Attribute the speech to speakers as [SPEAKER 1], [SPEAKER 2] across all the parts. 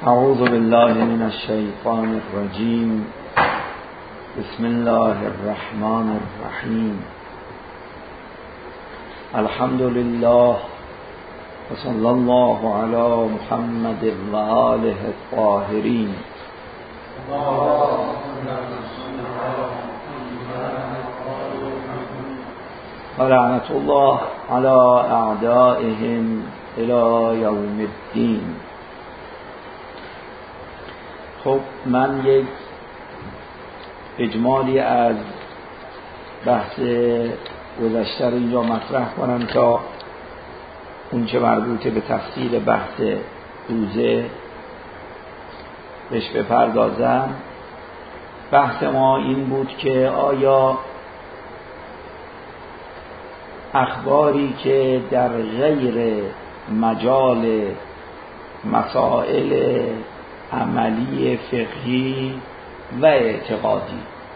[SPEAKER 1] اعوذ بالله من الشیطان الرجیم. بسم الله الرحمن الرحیم. الحمد لله و صلی الله علی محمد و آله الطاهرین. و لعنت الله علی اعدائهم الی یوم الدین. خب من یک اجمالی از بحث گذشته رو اینجا مطرح کنم تا اون چه مربوط به تفصیل بحث روزه بهش بپردازم. بحث ما این بود که آیا اخباری که در غیر مجال مسائل عملی فقهی و اعتقادی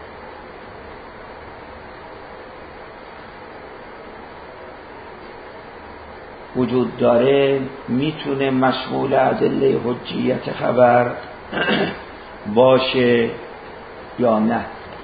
[SPEAKER 1] وجود داره میتونه مشمول ادله حجیت خبر باشه یا نه.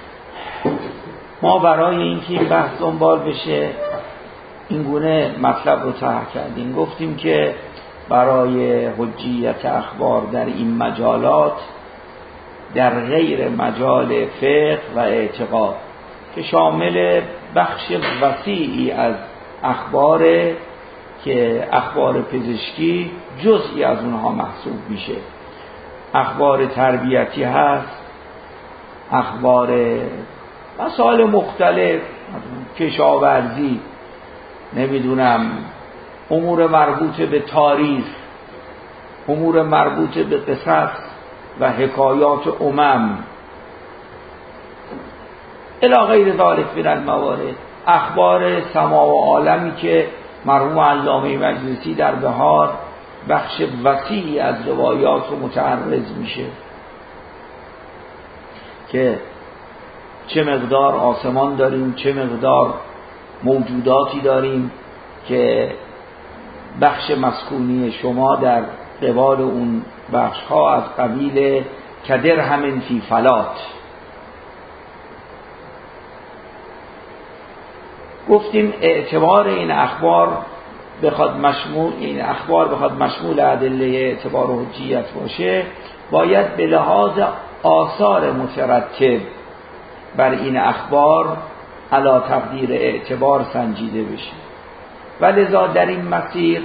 [SPEAKER 1] ما برای اینکه این بحث دنبال بشه این گونه مطلب رو طرح کردیم. گفتیم که برای حجیت اخبار در این مجالات در غیر مجال فقه و اعتقاد که شامل بخش وسیعی از اخبار که اخبار پزشکی جزئی از اونها محسوب میشه، اخبار تربیتی هست، اخبار مسائل مختلف، کشاورزی، نمیدونم امور مربوط به تاریخ، امور مربوط به قصص و حکایات الی غیر ذلک من الموارد، اخبار سما و عالمی که مرحوم علامه مجلسی در بهار بخش وسیعی از روایات رو متعرض میشه که چه مقدار آسمان داریم، چه مقدار موجوداتی داریم که بخش مسکونی شما در قبال اون بخش ها از قبیل کدرهم فی فلات. گفتیم اعتبار این اخبار بخواد مشمول ادله اعتبار و حجیت باشه باید به لحاظ آثار مترتب بر این اخبار علی تقدیر اعتبار سنجیده بشه. ولذا در این مسیر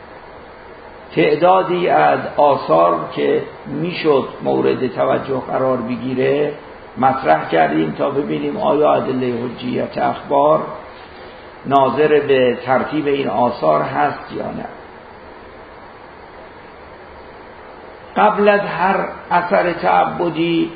[SPEAKER 1] تعدادی از آثار که میشد مورد توجه قرار بگیره مطرح کردیم تا ببینیم آیا ادله حجیت اخبار ناظر به ترتیب این آثار هست یا نه. قبل از هر اثر تعبدی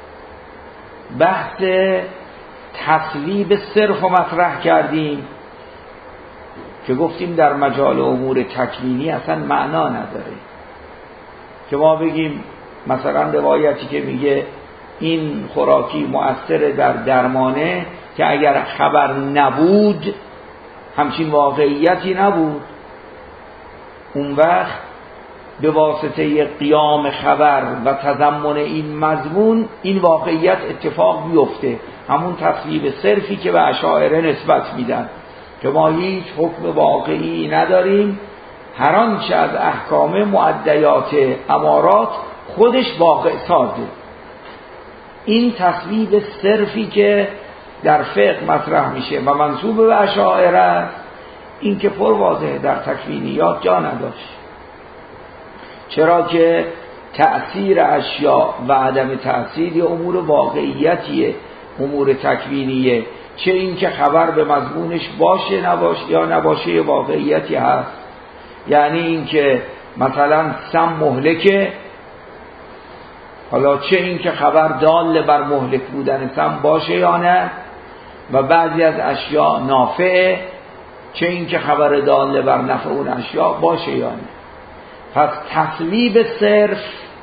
[SPEAKER 1] بحث تصویب صرف مطرح کردیم که گفتیم در مجال امور تکوینی اصلا معنا نداره که ما بگیم مثلا روایتی که میگه این خوراکی مؤثر در درمانه که اگر خبر نبود همچین واقعیتی نبود، اون وقت به واسطه قیام خبر و تضمن این مضمون این واقعیت اتفاق بیفته. همون تصویب صرفی که به اشاعره نسبت میدن که ما هیچ حکم واقعی نداریم، هر آنچه از احکام معدیات امارات خودش واقع سازه. این تصویب صرفی که در فقه مطرح میشه و منسوب به اشاعره این که پر واضحه در تکوینیات جا نداشت، چرا که تأثیر اشیاء و عدم تأثیر امور واقعیتیه، امور تکوینیه، چه این که خبر به مضمونش باشه نباشه یا نباشه واقعیتی هست. یعنی این که مثلا سم مهلکه، حالا چه این که خبر دال بر مهلک بودن سم باشه یا نه، و بعضی از اشیاء نافعه، چه این که خبر دال بر نفع اون اشیاء باشه یا نه. پس تصویب صرف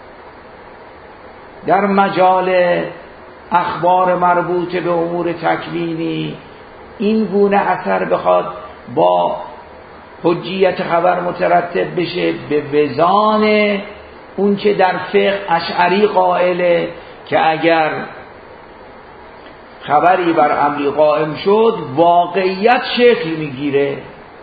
[SPEAKER 1] در مجال اخبار مربوط به امور تکوینی این گونه اثر بخواد با حجیت خبر مترتب بشه به وزان اون که در فقه اشعری قائله که اگر خبری بر امری قائم شد واقعیت شکل میگیره.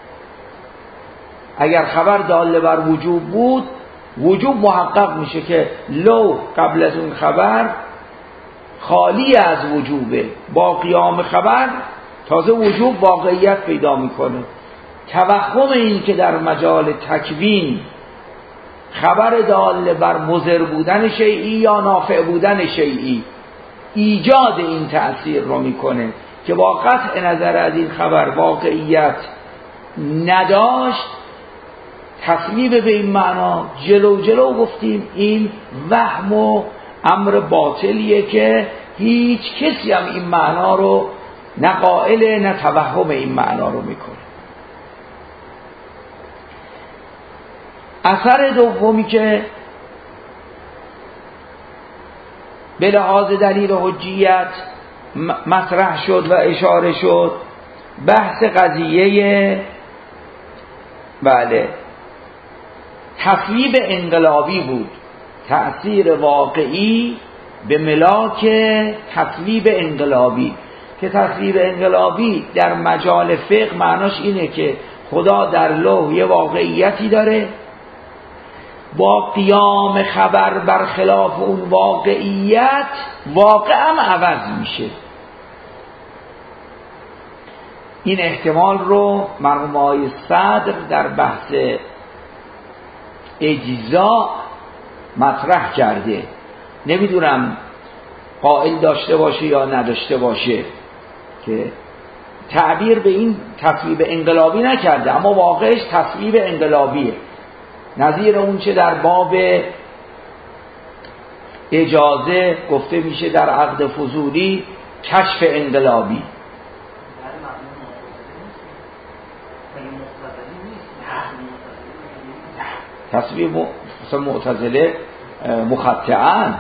[SPEAKER 1] اگر خبر داله بر وجوب بود، وجوب محقق میشه که لو قبل از اون خبر خالی از وجوبه، با قیام خبر تازه وجوب واقعیت پیدا میکنه. توهم این که در مجال تکوین خبر داله بر مضر بودن شیئی یا نافع بودن شیئی ایجاد این تأثیر رو میکنه که با قطع نظر از این خبر واقعیت نداشت، تصویب به این معنا جلو گفتیم این وهم و امر باطلیه که هیچ کسی هم این معنا رو نه قائل نه توهم این معنا رو میکنه. اثر دومی که به لحاظ دلیل و حجیت مطرح شد و اشاره شد بحث قضیه تصویب انقلابی بود، تأثیر واقعی به ملاک تصویب انقلابی. که تصویب انقلابی در مجال فقه معناش اینه که خدا در لوح یه واقعیتی داره، با قیام خبر برخلاف اون واقعیت واقع هم عوض میشه. این احتمال رو مرحوم آقای صدر در بحث اجزا مطرح کرده. نمیدونم قائل داشته باشه یا نداشته باشه که تعبیر به این تصویب انقلابی نکرده، اما واقعش تصویب انقلابیه، نظیر اون چه در باب اجازه گفته میشه در عقد فضولی کشف انقلابی. تصویب معتزله مخطئن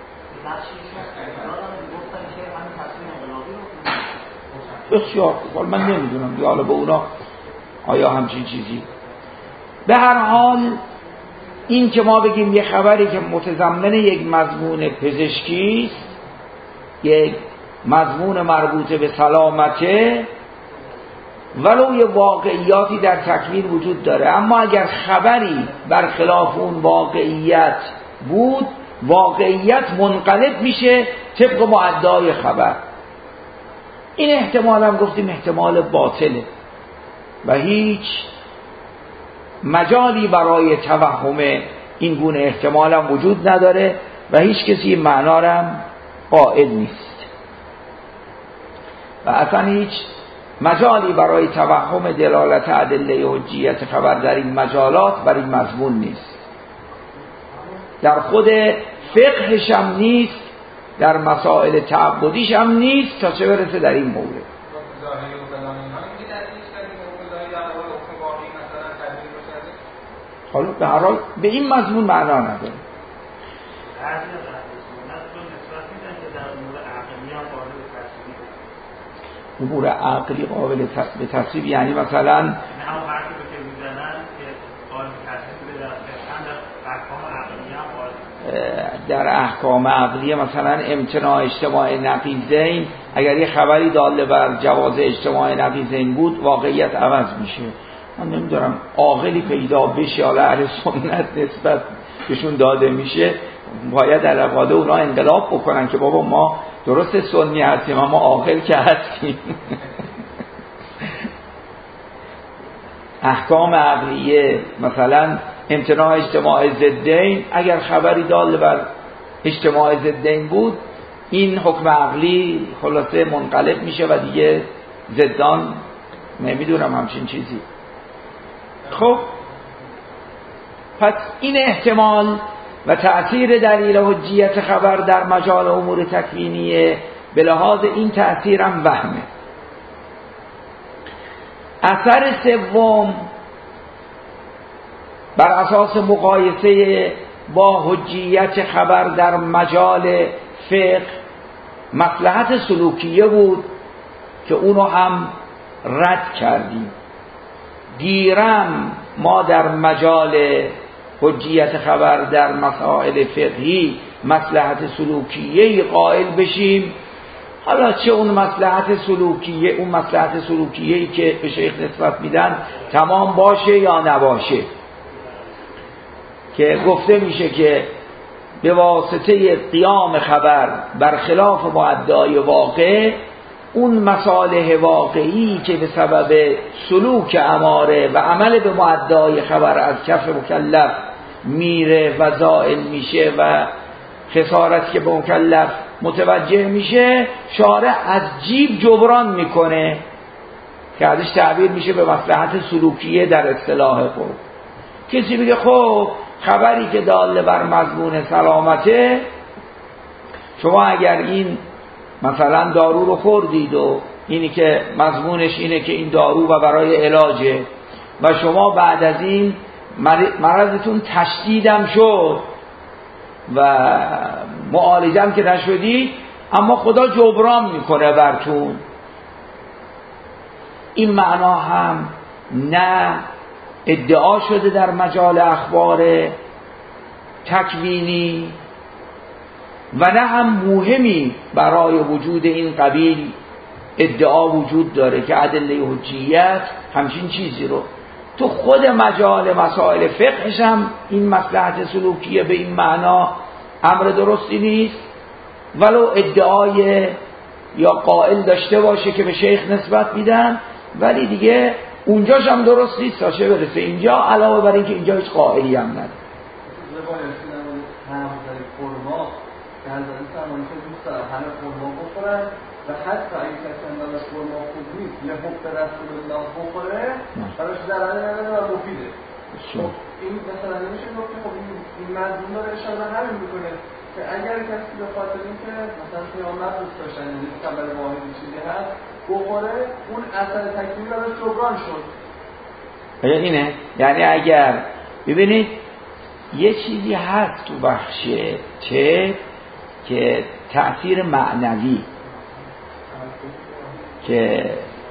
[SPEAKER 1] بسیار خوب، من نمیدونم دیگه حالا به اونا آیا همچین چیزی. به هر حال این که ما بگیم یه خبری که متضمن یک مضمون پزشکی است، یک مضمون مربوط به سلامته، ولو یه واقعیاتی در تکوین وجود داره، اما اگر خبری برخلاف اون واقعیت بود، واقعیت منقلب میشه طبق مؤدای خبر. این احتمال هم گفتیم احتمال باطله و هیچ مجالی برای توهم این گونه احتمال هم وجود نداره و هیچ کسی این معنا هم قائل نیست و اصلا هیچ مجالی برای توهم دلالت ادله حجیت خبر در این مجالات بر این مضمون نیست. در خود فقهش هم نیست، در مسائل تعبدیش هم نیست، تا چه برسه در این مورد. حالا به هر حال به این مضمون معنا نداره. امور عقلی قابل به تصویب یعنی مثلا در احکام عقلیه مثلا امتناع اجتماع نقیضین، اگر یه خبری داله بر جواز اجتماع نقیضین بود واقعیت عوض میشه. من نمیدونم عاقلی پیدا بشه، حالا اهل سنت نسبت بهشون داده میشه باید در عقاده اونا انقلاب بکنن که بابا ما درست سنی هستیم اما عاقل که هستیم. احکام عقلیه مثلا امتناع اجتماع ضدین، اگر خبری دال بر اجتماع ضدین بود این حکم عقلی خلاصه منقلب میشه و دیگه ضدان نمیدونم همچین چیزی. خب پس این احتمال و تأثیر دلیل حجیت خبر در مجال امور تکوینیه، به لحاظ این تأثیر هم وهمه. اثر سوم بر اساس مقایسه با حجیت خبر در مجال فقه مصلحت سلوکیه بود که اونو هم رد کردیم. دیرم ما در مجال حجیت خبر در مسائل فقهی مصلحت سلوکیه قائل بشیم، حالا چه اون مصلحت سلوکیه‌ای که به شیخ نسبت میدن تمام باشه یا نباشه، که گفته میشه که به واسطه قیام خبر برخلاف مدعای واقع، اون مصالح واقعی که به سبب سلوک اماره و عمل به مدعای خبر از کف مکلف میره و زائل میشه و خسارت که به مکلف متوجه میشه، شارع از جیب جبران میکنه که ازش تعبیر میشه به مصلحت سلوکیه در اصطلاح خود. کسی بگه خب خبری که داله بر مضمون سلامته، شما اگر این مثلا دارو رو خوردید و اینی که مضمونش اینه که این دارو و برای علاجه و شما بعد از این مرضتون تشدیدم شد و معالجم که نشدی، اما خدا جبران میکنه برتون، این معنا هم نه ادعا شده در مجال اخبار تکوینی و نه هم موهمی برای وجود این قبیل ادعا وجود داره که ادله حجیت همچین چیزی رو تو خود مجال مسائل فقهش هم این مصلحت سلوکیه به این معنا امر درستی نیست، ولو ادعای یا قائل داشته باشه که به شیخ نسبت میدن، ولی دیگه اونجاش هم درست نیست تا چه برسه اینجا، علاوه بر این که اینجا هیچ قائلی هم نداره.
[SPEAKER 2] که حضرت فرمایید که دوست دارم همه خرما بخورن و حتی اگه کسی اندازه خرما خوب نیست یه حب رسول الله بخوره براش ضرری نداره و مفیده. خب این مثلا نمیشه گفت که خب این مضمون داره اشاره به همین میکنه که اگر کسی به خاطر اینکه مثلا پیامبر دوست داشتن یعنی خبر واحدی چیزی هست بخوره، اون اثر تکمیلی براش جبران شد.
[SPEAKER 1] اینه یعنی اگر ببینید یه چیزی هست تو بخش چه که تأثیر معنوی که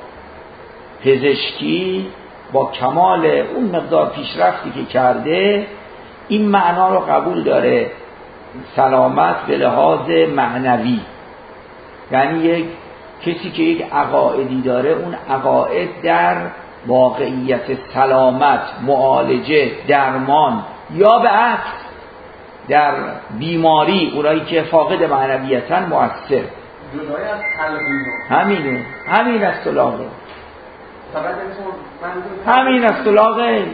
[SPEAKER 1] پزشکی با کمال اون مقدار پیشرفتی که کرده این معنا رو قبول داره، سلامت به لحاظ معنوی، یعنی یک کسی که یک عقایدی داره اون عقاید در واقعیت سلامت، معالجه، درمان یا به عکس در بیماری اونایی که فاقد معنویتن مؤثر.
[SPEAKER 2] جدای از
[SPEAKER 1] تلقین همین اصطلاحه، همین اصطلاحه.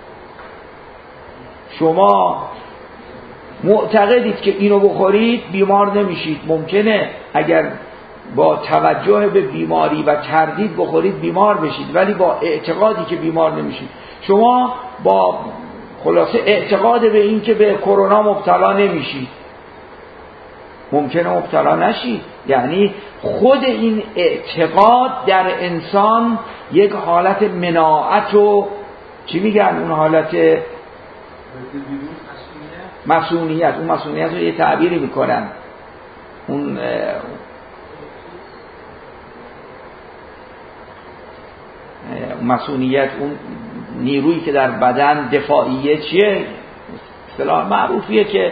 [SPEAKER 1] شما معتقدید که اینو بخورید بیمار نمیشید، ممکنه اگر با توجه به بیماری و تردید بخورید بیمار بشید، ولی با اعتقادی که بیمار نمیشید. شما با خلاصه اعتقاد به این که به کرونا مبتلا نمیشید، ممکنه مبتلا نشید. یعنی خود این اعتقاد در انسان یک حالت مناعت و چی میگن اون حالت مسئولیت، اون مسئولیت رو یه تعبیری میکنن، اون مسئولیت، اون نیرویی که در بدن دفاعیه چیه؟ اصطلاح معروفیه که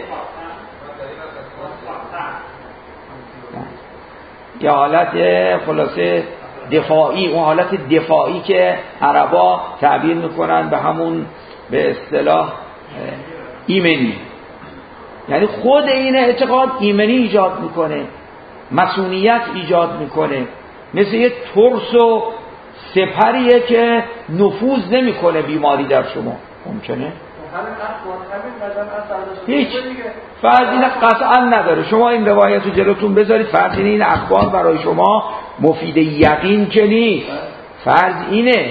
[SPEAKER 1] یه حالت خلاصه دفاعی، اون حالت دفاعی که عربا تعبیر میکنن به همون به اصطلاح ایمنی، یعنی خود این اعتقاد ایمنی ایجاد میکنه، مسئولیت ایجاد میکنه، مثل یه ترس و سپریه که نفوذ نمیکنه بیماری در شما. ممکنه هیچ فرضی قطعا نداره. شما این روایت رو جلوتون بذارید، فرض این اخبار برای شما مفید یقین که نیست، فرض اینه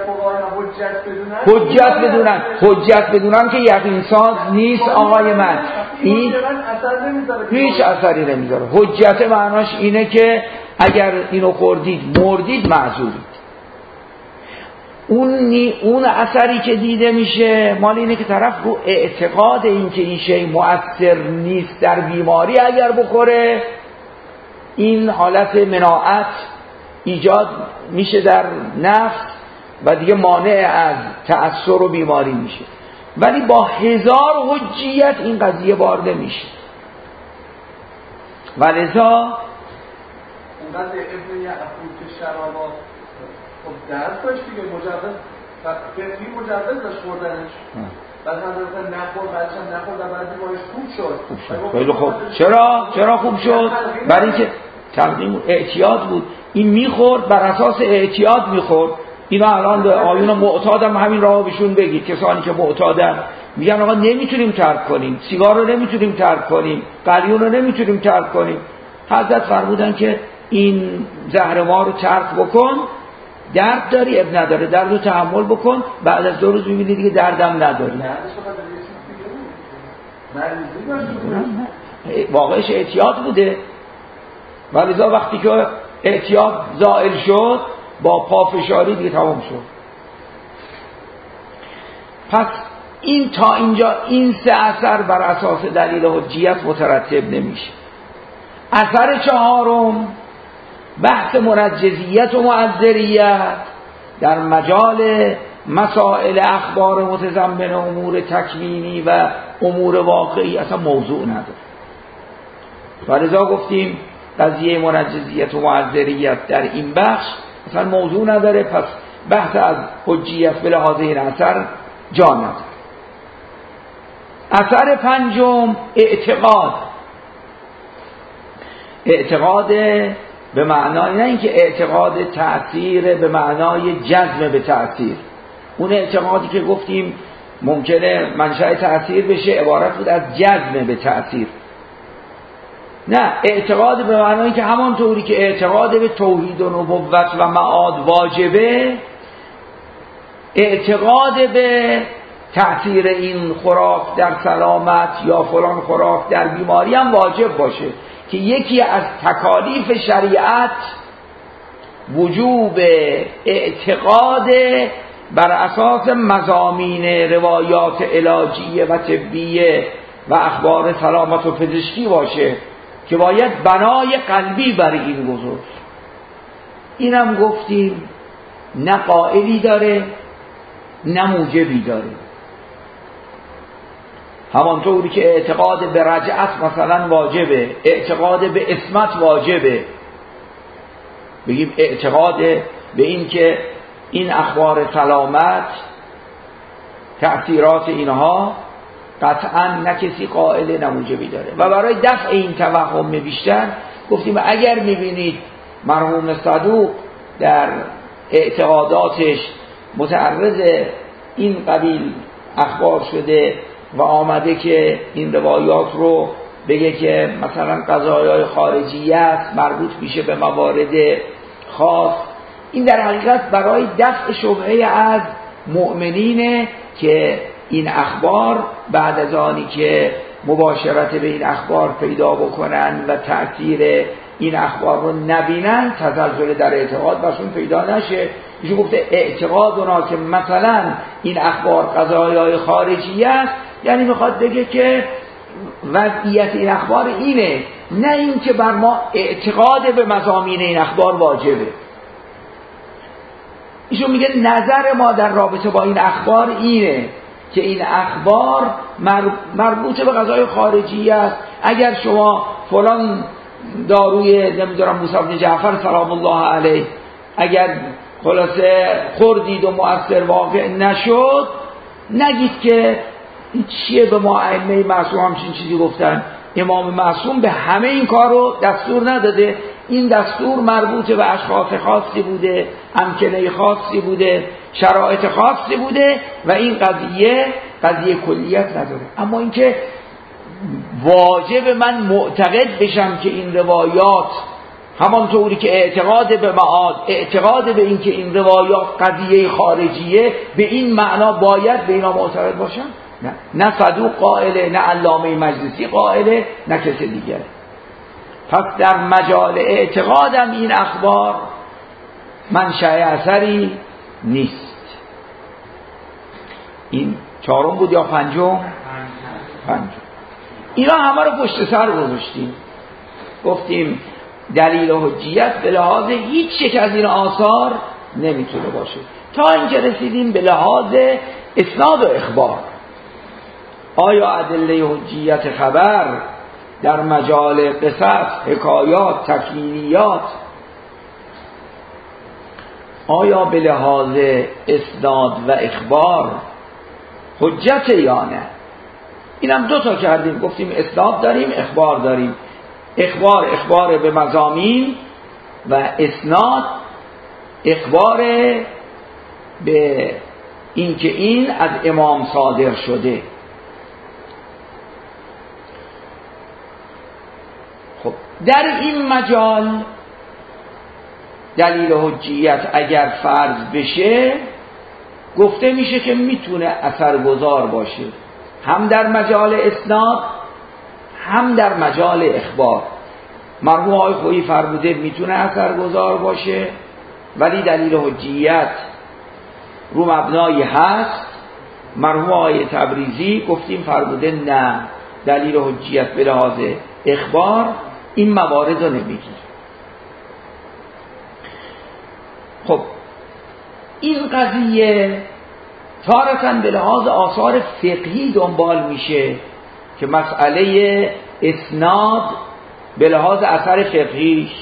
[SPEAKER 1] حجت بدونن که یقین ساز نیست آقای من، این هیچ اثری نمیذاره. حجت معناش اینه که اگر اینو خوردید مردید معذورید. اون اثری که دیده میشه مال اینه که طرف رو اعتقاد این که این شی مؤثر نیست در بیماری اگر بخوره، این حالت مناعت ایجاد میشه در نفس و دیگه مانع از تأثیر و بیماری میشه. ولی با 1000 حجیت این قضیه وارد میشه. ولذا
[SPEAKER 2] اونقدر ابن یعقوب که شرابا خب درست داشت دیگه، مجوز فقهی مجوز داشت خوردنش، بعد حضرت نخورد، بعدش هم نخورد و بعدی باش خوب شد.
[SPEAKER 1] خیلی خوب. چرا خوب شد؟ برای اینکه تقدیم اعتیاد بود. این میخورد، بر اساس اعتیاد میخورد. اینا الان به آیون معتادم همین راه بهشون بگید، کسانی که معتادن میگن آقا نمیتونیم ترک کنیم، سیگار رو نمیتونیم ترک کنیم، قلیون رو نمیتونیم ترک کنیم. حضرت فرمودن که این زهر ما رو ترک بکن، درد داری اب نداره، درد رو تحمل بکن، بعد از 2 روز میبینی دیگه دردم نداری. واقعش اعتیاد بوده. ولذا وقتی که اعتیاد زائل شد با پافشاری دیگه تمام شد. پس این تا اینجا این 3 اثر بر اساس دلیل حجیت مترتب نمیشه. اثر 4 بحث منجزیت و معذریت در مجال مسائل اخبار متضمن امور تکوینی و امور واقعی اصلا موضوع نداره. ولذا گفتیم قضیه منجزیت و معذریت در این بخش اصلا موضوع نداره، پس بحث از حجیت به لحاظ این اثر جا نداره. اثر 5 اعتقاد به معنای نه اینکه اعتقاد تأثیر به معنای جزم به تأثیر، اون اعتقادی که گفتیم ممکنه منشأ تأثیر بشه عبارت بود از جزم به تأثیر. نه، اعتقاد به معنایی که همانطوری که اعتقاد به توحید و نبوت و معاد واجبه، اعتقاد به تأثیر این خوراک در سلامت یا فلان خوراک در بیماری هم واجب باشه، که یکی از تکالیف شریعت وجوب اعتقاد بر اساس مضامین روایات علاجیه و طبیه و اخبار سلامت و پزشکی باشه که باید بنای قلبی بر این گذاشت. اینم گفتیم نه قائلی داره نه موجبی داره. همانطوری که اعتقاد به رجعت مثلا واجبه، اعتقاد به عصمت واجبه، بگیم اعتقاد به این که این اخبار سلامت تأثیرات اینها قطعا نه کسی قائل نه موجبی داره. و برای دفع این توهم بیشتر گفتیم اگر میبینید مرحوم صدوق در اعتقاداتش متعرض این قبیل اخبار شده و آمده که این روایات رو بگه که مثلا قضایای خارجیت مربوط میشه به موارد خاص، این در حقیقت برای دفع شبهه از مؤمنینه که این اخبار بعد از آنی که مباشرت به این اخبار پیدا بکنن و تأثیر این اخبار رو نبینن تزلزل در اعتقاد برشون پیدا نشه. ایشون گفته اعتقاد اونا که مثلا این اخبار قضایای خارجی است، یعنی میخواد بگه که وضعیت این اخبار اینه، نه این که بر ما اعتقاد به مضامین این اخبار واجبه. ایشون میگه نظر ما در رابطه با این اخبار اینه که این اخبار مربوط به قضای خارجی است. اگر شما فلان داروی نمیدونم موسی بن جعفر سلام الله علیه اگر خلاصه خوردید و مؤثر واقع نشد، نگید که این چیه، به ما ائمه معصوم همچین چیزی گفتن. امام معصوم به همه این کار رو دستور نداده، این دستور مربوط به اشخاص خاصی بوده، امکنه خاصی بوده، شرایط خاصی بوده و این قضیه کلیت نداره. اما اینکه واجب من معتقد بشم که این روایات همانطوری که اعتقاد به معاد، اعتقاد به این که این روایات قضیه خارجیه، به این معنا باید به اینا معتقد باشم؟ نه صدوق قائله، نه علامه مجلسی قائله، نه کسی دیگره. پس در مجال اعتقادم این اخبار منشأ اثری نیست. این 4 بود یا 5؟ 5. اینا همه رو پشت سر گذاشتیم، گفتیم دلیل و حجیت به لحاظ هیچ یک از این آثار نمیتونه باشه، تا اینکه رسیدیم به لحاظ اسناد و اخبار. آیا ادله حجیت خبر در مجال قصص، حکایات، تکوینیات آیا به لحاظ اسناد و اخبار حجت یا نه؟ اینم دو تا کردیم، گفتیم اسناد داریم، اخبار داریم. اخبار به مضامین و اسناد اخبار به اینکه این از امام صادر شده. خب در این مجال دلیل حجیت اگر فرض بشه گفته میشه که میتونه اثرگذار باشه، هم در مجال اسناد هم در مجال اخبار. مرحوم آقای خویی فرموده میتونه اثرگذار باشه، ولی دلیل حجیت رو مبنایی هست. مرحوم آقای تبریزی گفتیم فرموده نه، دلیل حجیت به لحاظ اخبار این موارد رو نمیگیره. خب این قضیه تارتاً به لحاظ آثار فقهی دنبال میشه که مسئله اسناد به لحاظ اثر فقهیش،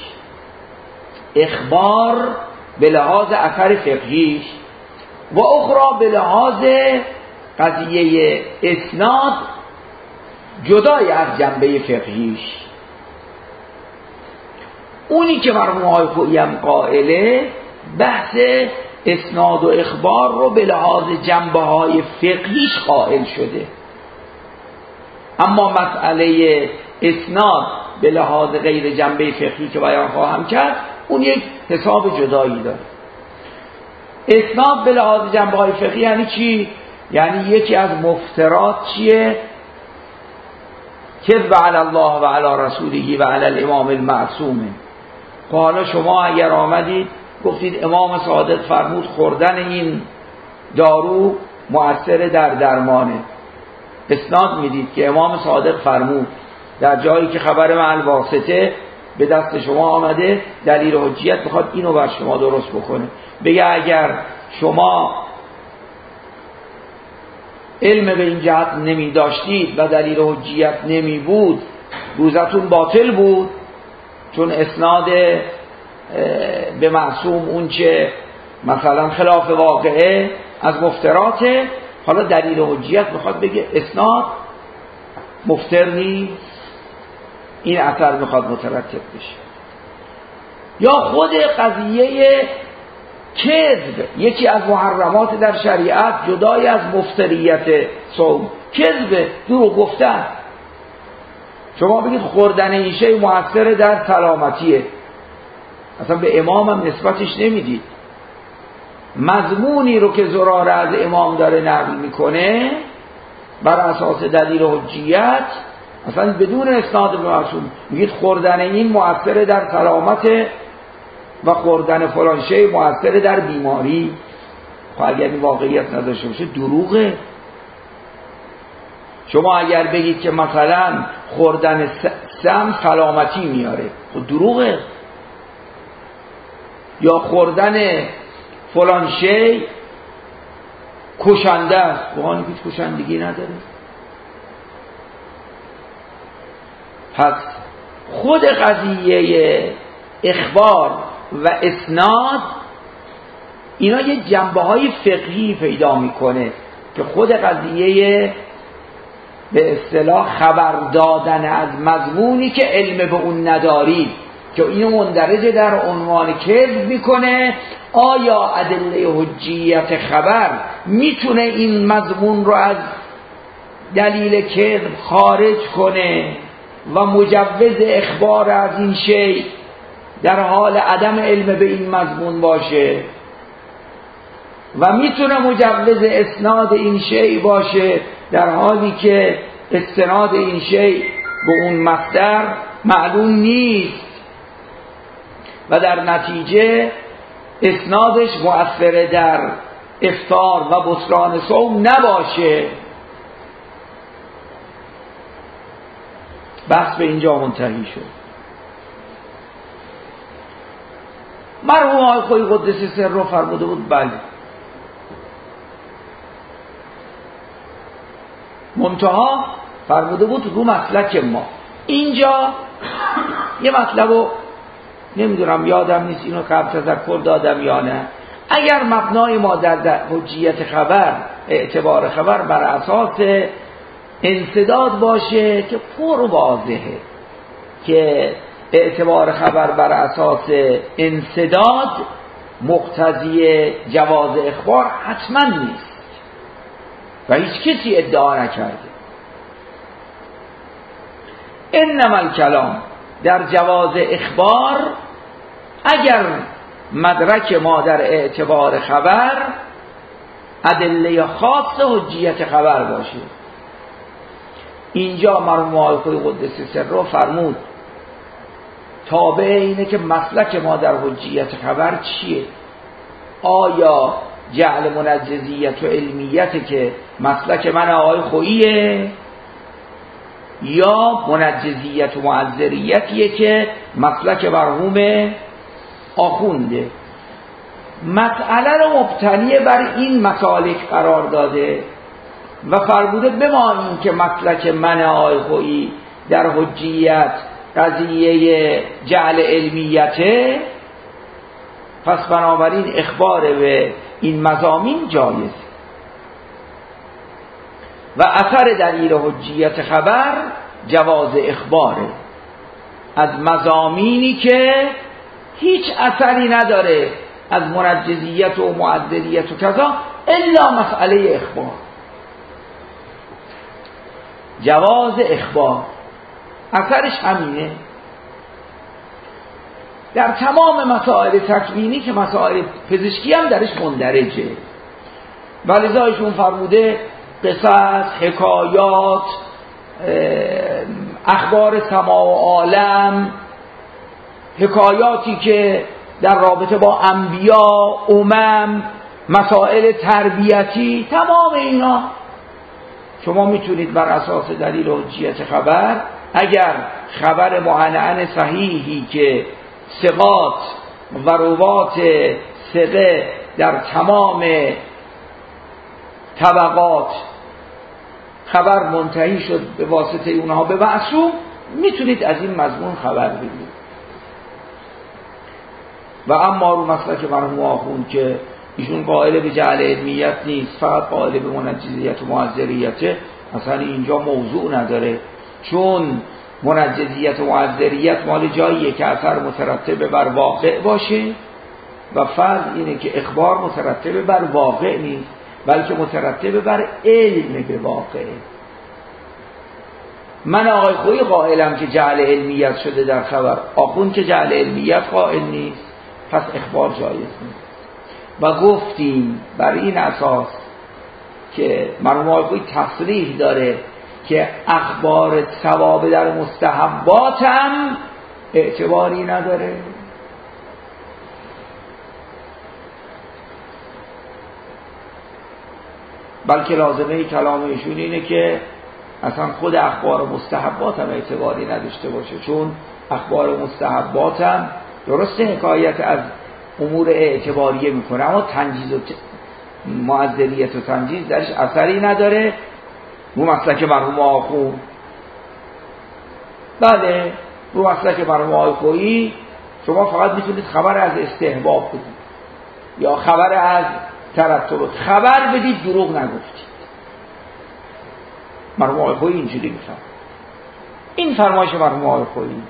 [SPEAKER 1] اخبار به لحاظ اثر فقهیش و اخرى به لحاظ قضیه اسناد جدای از جنبه فقهیش. اونی که مرحوم آقای خویی هم قائله بحث اسناد و اخبار رو به لحاظ جنبه‌های فقهیش قائل شده، اما مسئله اسناد به لحاظ غیر جنبه فقهی که بیان خواهم کرد اون یک حساب جدایی داره. اسناد به لحاظ جنبه‌های فقهی یعنی چی؟ یعنی یکی از مفترات چیه؟ کذب علی الله و علی رسوله و علی الامام المعصوم. حالا شما اگر آمدید گفتید امام صادق فرمود خوردن این دارو مؤثر در درمانه، اسناد میدید که امام صادق فرمود، در جایی که خبر مع الواسطه به دست شما آمده دلیل حجیت میخواد اینو بر شما درست بکنه. بگه اگر شما علم به این جهت نمی داشتید و دلیل حجیت نمی بود روزتون باطل بود، چون اسناد به معصوم اون چه مثلا خلاف واقعه از مفتراته. حالا دلیل حجیت میخواد بگه اسناد مفتر نیست، این اثر میخواد مترتب بشه. یا خود قضیه کذب، یکی از محرمات در شریعت جدای از مفتریت صوم، کذب، دروغ گفتن. شما بگید خوردن این شی مؤثر در سلامتیه، اصلا به امام هم نسبتش نمیدید. مضمونی رو که زراره از امام داره نقل میکنه بر اساس دلیل حجیت اصلا بدون اسناد به معصوم میگید خوردن این مؤثر در سلامت و خوردن فلان شی مؤثر در بیماری. خب اگر این واقعیت نداشته باشه دروغه. شما اگر بگید که مثلا خوردن سم سلامتی میاره، خب دروغه. یا خوردن فلان شی کشنده است، خب هیچ کشندگی نداره. پس خود قضیه اخبار و اسناد اینا یه جنبه های فقهی پیدا میکنه که خود قضیه به اصطلاح خبر دادن از مضمونی که علم به اون ندارید که اینو مندرج در عنوان کذب میکنه. آیا ادله حجیت خبر میتونه این مضمون رو از دلیل کذب خارج کنه و مجوز اخبار از این شی در حال عدم علم به این مضمون باشه و میتونه مجوز اسناد این شی باشه در حالی که استناد این شی به اون مصدر معلوم نیست و در نتیجه اسنادش مؤثر در افطار و بطلان صوم نباشه. بحث به اینجا منتهی شد. مرحوم آقای خویی قدس سر رو فرموده بود بله منتها فرموده بود رو مسلک ما. اینجا یه مطلبو نمیدونم یادم نیست اینو قبل تذکر دادم یا نه. اگر مبنای ما در حجیت خبر، اعتبار خبر بر اساس انسداد باشه که پر واضحه که اعتبار خبر بر اساس انسداد مقتضی جواز اخبار حتما نیست و هیچ کسی ادعا نکرده. انما الکلام در جواز اخبار اگر مدرک ما در اعتبار خبر ادله خاص حجیت خبر باشه. اینجا مرحوم آقای خویی قدس سره فرمود تابع اینه که مسلک ما در حجیت خبر چیه؟ آیا جعل منجزیت و علمیت که مسلک من آقای خوییه یا منجزیت و معذریتیه که مسلک مرحوم آخونده؟ مسئله رو مبتنی بر این مسالک قرار داده و فرموده بما این که مسلک من آقای خویی در حجیت قضیه جعل علمیته، پس بنابراین اخبار به این مضامین جایز و اثر دلیل حجیت خبر جواز اخباره از مضامینی که هیچ اثری نداره از منجزیت و معذریت و کذا الا مسئله اخبار. جواز اخبار اثرش همینه. در تمام مسائل تکوینی که مسائل پزشکی هم درش مندرجه، ولذا ایشون فرموده قصص، حکایات، اخبار سما و عالم، حکایاتی که در رابطه با انبیا، مسائل تربیتی، تمام اینا شما میتونید بر اساس دلیل حجیت خبر اگر خبر معنعن صحیحی که ثقات و روات ثقه در تمام طبقات خبر منتهی شد به واسطه اونها به معصوم، میتونید از این مضمون خبر بگیرید. و اما رو مسلک مرحوم آخوند که ایشون قائل به جعل علمیت نیست، فقط قائل به منجزیت و معذریته، اصلا اینجا موضوع نداره، چون منجزیت و معذریت مال جاییه که اثر مترتب بر واقع باشه و فرض اینه که اخبار مترتب بر واقع نیست بلکه مترتب بر علم به واقع. من آقای خویی قائلم که جعل علمیت شده در خبر، آخوند که جعل علمیت قائل نیست، پس اخبار جایز نیست. و گفتیم بر این اساس که مرحوم آقای خویی تصریح داره که اخبار ثواب در مستحبات هم اعتباری نداره. بلکه لازمه کلام ایشون اینه که اصلا خود اخبار مستحبات هم اعتباری نداشته باشه، چون اخبار مستحبات هم درسته حکایت از امور اعتباریه میکنه اما تنجیز و معذریت و تنجیز درش اثری نداره. رو مسلک مرحوم آخوند، بله رو مسلک مرحوم آخویی شما فقط میتونید خبر از استحباب بدید یا خبر از ترتب، خبر بدید دروغ نگفتید. مرحوم آخویی اینجوری میفهم. این فرمایش مرحوم آخویی.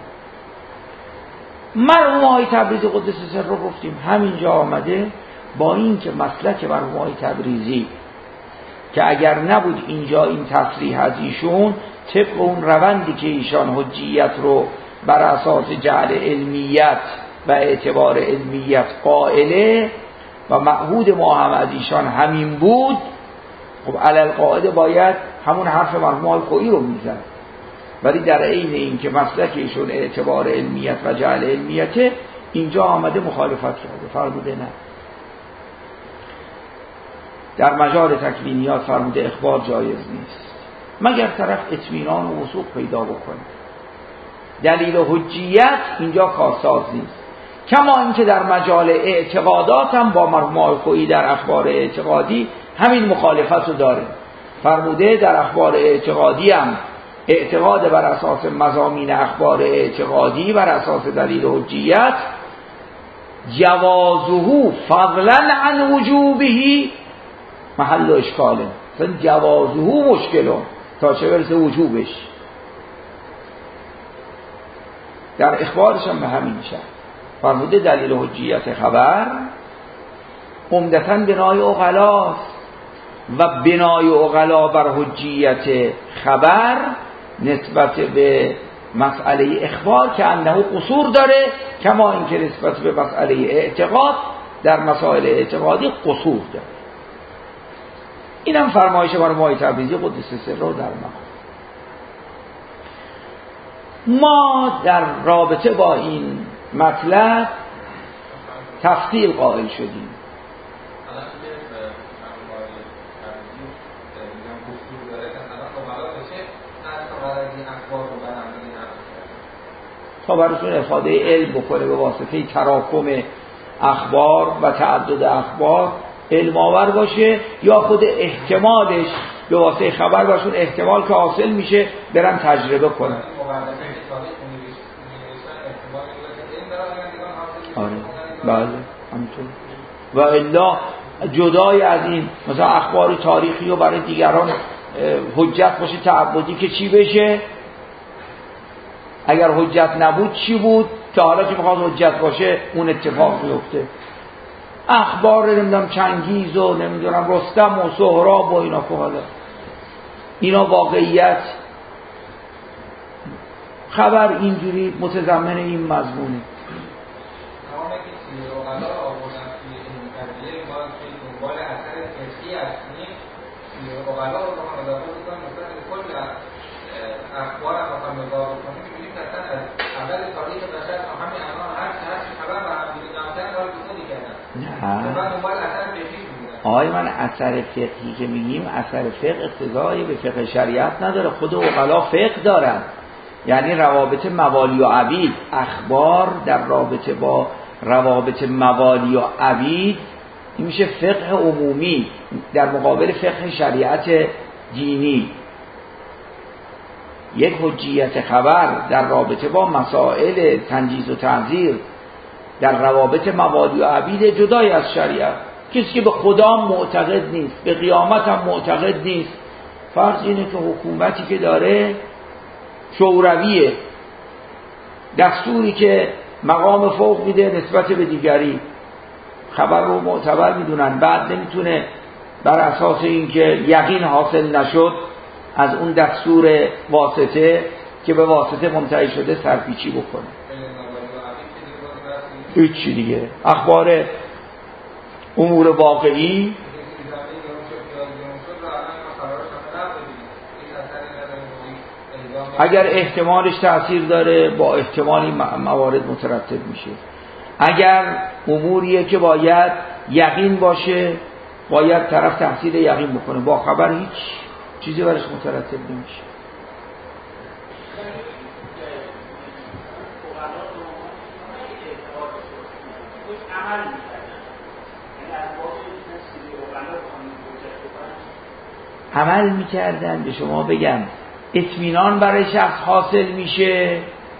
[SPEAKER 1] مرحوم آقای تبریزی قدس سره رو گفتیم همینجا آمده با این که مسلک مرحوم آقای تبریزی که اگر نبود اینجا این تصریح از ایشون طبق اون روندی که ایشان حجیت رو بر اساس جعل علمیت و اعتبار علمیت قائله و معهود ما هم از ایشان همین بود، خب علل قاعده باید همون حرف مرحوم آقای خویی رو میزد. ولی در عین این که مسلک ایشون اعتبار علمیت و جعل علمیته اینجا آمده مخالفت کرده، فرموده نه، در مجال تکوینیات فرموده اخبار جایز نیست مگر طرف اطمینان و وثوق پیدا بکنه. دلیل حجیت اینجا کارساز نیست. کما اینکه در مجال اعتقادات هم با مرحوم آقای خویی در اخبار اعتقادی همین مخالفت رو داره. فرموده در اخبار اعتقادی هم اعتقاد بر اساس مضامین اخبار اعتقادی بر اساس دلیل حجیت جوازه فضلا عن وجوبه محل اشکاله، مثلا جوازه مشکله تا چه برسه وجوبش. در اخبارش هم به همین شد فرموده دلیل حجیت خبر عمدتاً بنای عقلاست و بنای عقلا بر حجیت خبر نسبت به مسئله اخبار که انه قصور داره، کما اینکه نسبت به مسئله اعتقاد در مسائل اعتقادی قصور داره. اینم فرمایش مرحوم تبریزی قدس سره در مقام. ما در رابطه با این مطلب تفصیل قائل شدیم. تا براتون افاده علم بکنه به واسطه تراکم اخبار و تعدد اخبار علم آور باشه، یا خود احتمالش به واسطه خبر باشون احتمال که حاصل میشه برن تجربه کنن. آره بله همینطور. و الا جدای از این مثلا اخبار تاریخی رو برای دیگران حجت باشه تعبدی که چی بشه؟ اگر حجت نبود چی بود که حالا که میخواد حجت باشه اون اتفاق میفته؟ اخبار نمیدونم چنگیز و نمیدونم رستم و سهراب و اینا که حالا اینا واقعیت، خبر اینجوری متضمن این مضمونه.
[SPEAKER 3] اخبار هم نگاه بکنیم می‌بینیم که اصلا از اول تاریخ بشر تا همین الان هر خبر رو هم دیگه نمی‌دونن کار بزرگی کردن. بعد دنبال اثر فقهی بودن.
[SPEAKER 1] آقای من اثر فقهی که میگیم اثر فقه اقتضایی به فقه شریعت نداره، خود عقلا فقه دارن. یعنی روابط موالی و عبید، اخبار در رابطه با روابط موالی و عبید این میشه فقه عمومی در مقابل فقه شریعت دینی. یک حجیت خبر در رابطه با مسائل تنجیز و تعزیر در روابط موالی و عبید جدای از شریعت. کسی که به خدا معتقد نیست، به قیامت هم معتقد نیست، فرض اینه که حکومتی که داره شورویه، دستوری که مقام فوق میده نسبت به دیگری، خبر رو معتبر میدونن، بعد نمیتونه بر اساس اینکه یقین حاصل نشد از اون دستور واسطه که به واسطه منتهی شده سرپیچی بکنه. هیچی دیگه. اخبار امور واقعی اگر احتمالش تأثیر داره با احتمالی موارد مترتب میشه. اگر اموریه که باید یقین باشه باید طرف تحصیل یقین بکنه، با خبر هیچ چیزی برش مترتب نمیشه. عمل میکردن. به شما بگم اطمینان برای شخص حاصل میشه،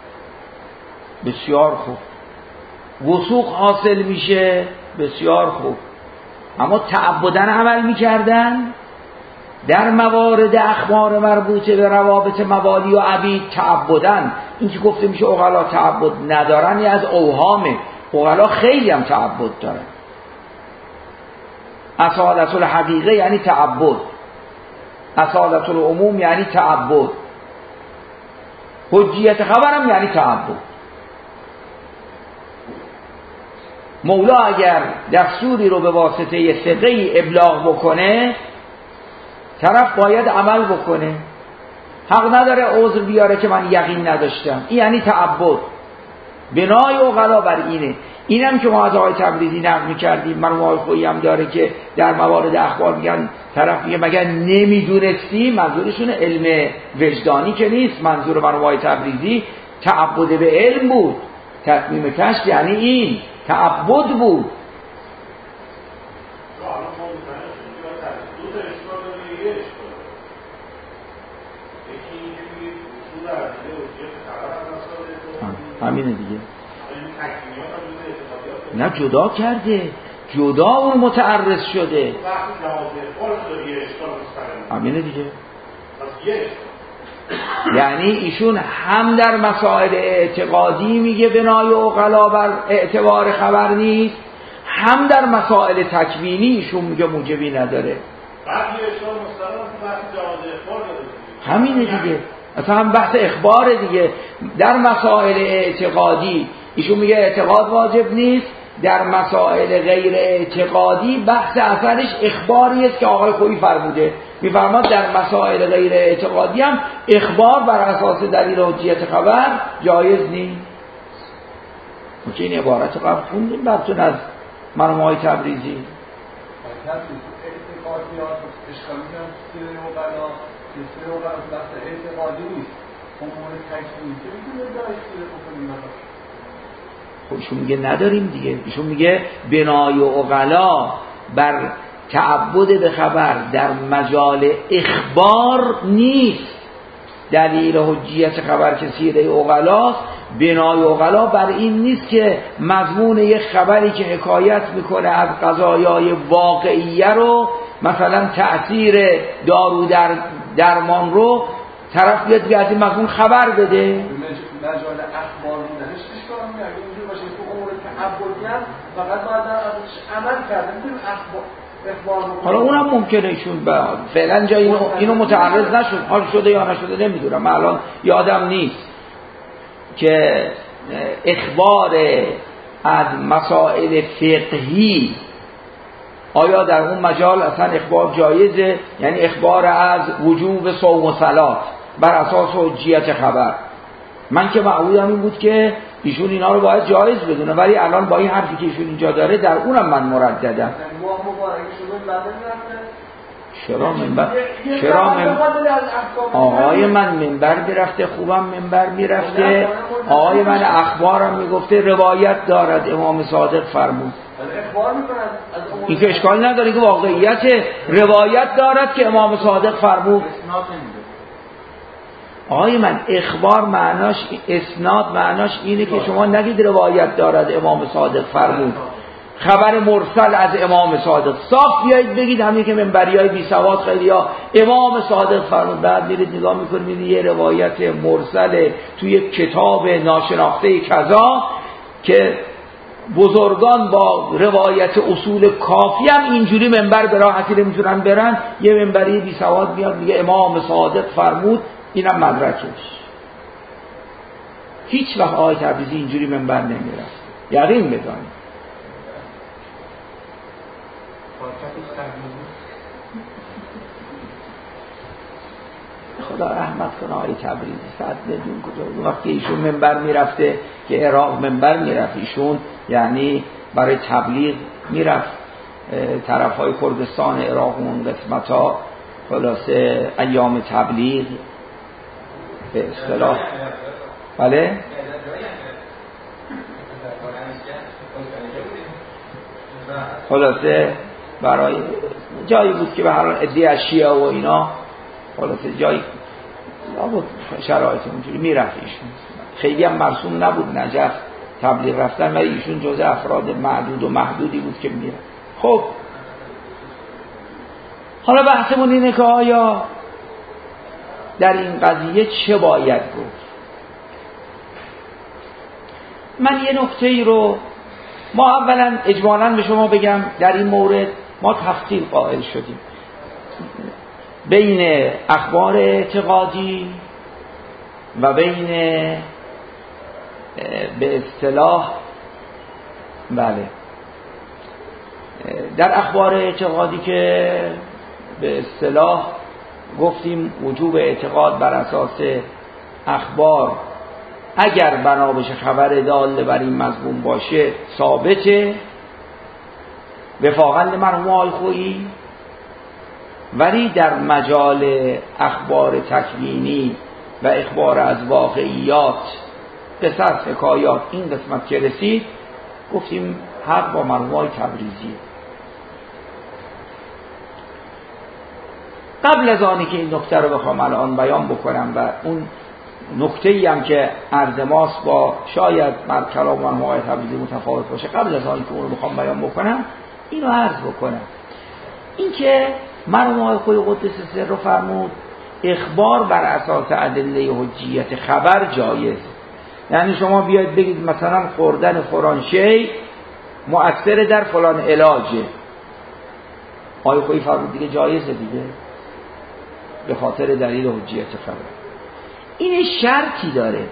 [SPEAKER 1] بسیار خوب. وثوق حاصل میشه، بسیار خوب. اما تعبدن عمل میکردن در موارد اخبار مربوطه به روابط موالی و عبید. تعبدن، این که گفته میشه عقلا تعبد ندارن یا از اوهامه. عقلا خیلی هم تعبد دارن. اصالت الحقیقه یعنی تعبد، اصالت العموم یعنی تعبد، حجیت خبرم یعنی تعبد. مولا اگر دستوری رو به واسطه ثقه‌ای ابلاغ بکنه طرف باید عمل بکنه، حق نداره عذر بیاره که من یقین نداشتم. این یعنی تعبد. بنای عقلا بر اینه. اینم که ما از آقای تبریزی نقل می‌کردیم، مرحوم آقای خویی هم داره که در موارد اخبار میگن طرف میگه مگر نمیدونستی، منظورشون علم وجدانی که نیست، منظور مرحوم آقای تبریزی تعبد به علم بود. تتمیم کشف یعنی این تعبد بود. همینه دیگه. نه جدا کرده، جدا اون متعرض شده. همینه دیگه. یعنی ایشون هم در مسائل اعتقادی میگه بنای عقلا بر اعتبار خبر نیست، هم در مسائل تکوینی ایشون میگه موجبی نداره. همینه دیگه، اصلا هم بحث اخبار دیگه. در مسائل اعتقادی ایشون میگه اعتقاد واجب نیست، در مسائل غیر اعتقادی بحث اثرش اخباری است که آقای خویی فرموده. میفرماد در مسائل غیر اعتقادی هم اخبار بر اساس دلیل حجیت خبر جایز نیست. که این عبارت رو قبل خوندیم براتون از مرحوم تبریزی.
[SPEAKER 2] اعتقادیات اشکالی هم سیره و قضا که سیره و قضا بحث اعتقادی نیست، امور تکمیلی که میتونه داشت سیره بکنیم.
[SPEAKER 1] خب ایشون میگه نداریم دیگه. ایشون میگه بنای عقلا بر تعبد به خبر در مجال اخبار نیست. دلیل حجیت خبر که سیره عقلاست، بنای عقلا بر این نیست که مضمون یک خبری که حکایت میکنه از قضایای واقعیه رو، مثلا تأثیر دارو در درمان رو، طرف بیاد از این مضمون خبر بده.
[SPEAKER 2] مجال اخبار بودنش اشکال میاد. اگه اینجور باشه تو امور تعبدی هم فقط باید ازش عمل کرده، میتونیم اخبار بکنیم.
[SPEAKER 1] حالا اونم ممکنه ایشون فعلا جای اینو متعرض نشد، حال شده یا نشده نمیدونم، من الان یادم نیست که اخبار از مسائل فقهی آیا در اون مجال اصلا اخبار جایزه، یعنی اخبار از وجوب صوم و صلات بر اساس حجیت خبر. من که معقولم این بود که ایشون اینا رو باید جایز بدونه، ولی الان با این حرفی که ایشون اینجا داره در اونم من مرددم. چرا آقای من منبر میرفته، خوبم منبر میرفته، آقای من اخبارم میگفته روایت دارد امام صادق فرمود. این که اشکال نداره که واقعیت روایت دارد که امام صادق فرمود. آقای من اخبار معناش، اسناد معناش اینه که شما نگید روایت دارد امام صادق فرمود، خبر مرسل از امام صادق، صاف بیایید بگید همین که منبریای بی سواد خیلی ها امام صادق فرمود، بعد میرید نگاه میکنید یه روایت مرسل توی کتاب ناشناخته کذا که بزرگان با روایت اصول کافی هم اینجوری منبر به راحتی نمیتونن برن، یه منبری بی سواد میاد میگه امام صادق فرمود، اینم مدرکش. هیچ وقت آقای تبریزی اینجوری منبر نمیرفت، یقین بدانید. خدا رحمت کنه آقای تبریزی، 100 میلیون کجا. وقتی ایشون منبر میرفته که عراق منبر میرفت ایشون، یعنی برای تبلیغ میرفت طرفای کردستان عراق، اون قسمت ها، خلاصه ایام تبلیغ به اصطلاح. بله خلاصه برای جایی بود که به هر حال عده از شیعه و اینا، خلاصه جایی بود شرایط اونجوری میرفت ایشون. خیلی هم مرسوم نبود نجف تبلیغ رفتن، ولی ایشون جزء افراد معدود و محدودی بود که میرفت. خب حالا بحثمون اینه که آیا در این قضیه چه باید گفت. من یه نکته ای رو ما اولا اجمالاً به شما بگم، در این مورد ما تفصیل قائل شدیم بین اخبار اعتقادی و بین به اصطلاح بله در اخبار اعتقادی که به اصطلاح گفتیم وجوب اعتقاد بر اساس اخبار اگر بنا بشه خبر دال بر این مضمون باشه ثابته وفاقاً لمرحوم آقای خویی، ولی در مجال اخبار تکوینی و اخبار از واقعیات، قصص، حکایات، این قسمت که رسید گفتیم حق با مرحوم آقای تبریزی. قبل از آنی که این نکته رو بخوام الان بیان بکنم و اون نکته‌ای هم که عرض ماست با شاید بر کلام مرحوم آقای تبریزی متفاوت باشه، قبل از آنکه اون رو بخوام بیان بکنم اینو عرض بکنم. این که مرحوم آقای خوی قدس سر رو فرمود اخبار بر اساس ادله حجیت خبر جایز. یعنی شما بیاید بگید مثلا خوردن فلان شی مؤثر در فلان علاجه، آقای خوی فرمود دیگه جایزه دیگه، به خاطر دلیل حجیت خبر. این شرطی داره،